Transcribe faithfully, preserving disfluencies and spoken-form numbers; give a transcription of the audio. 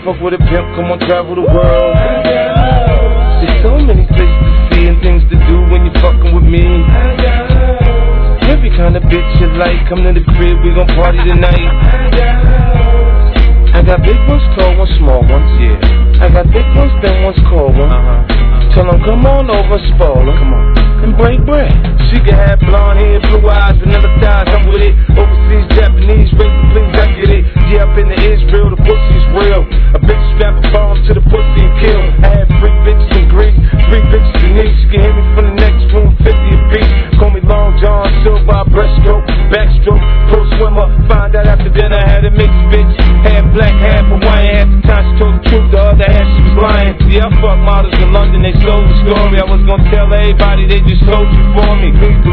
fuck with a pimp, come on, travel the world. There's so many places to see and things to do when you fucking with me. Every kind of bitch you like, come to the crib, we gon' party tonight. I got big ones, tall ones, small ones, yeah. I got big ones, thin ones, cold ones. Uh-huh. Tell them come on over, spoil them, come on, and break bread. She can have blonde hair, blue eyes, vanilla thighs, I'm with it. Overseas, Japanese, razor, please, I get it. Yeah, up in the Israel, the pussy's real. A bitch strap a bomb to the pussy and kill. I had three bitches in Greece, three bitches in Nice. You can hear me from the next room, fifty a piece. Call me Long John Silver, breaststroke, backstroke, pro swimmer. Find out after dinner, I had a mixed bitch. Half black, half Hawaiian. Half the time she told the truth, the other half she was lying. Yeah, I fuck models in London, they sold the story. I was gonna tell everybody, they just told you for me.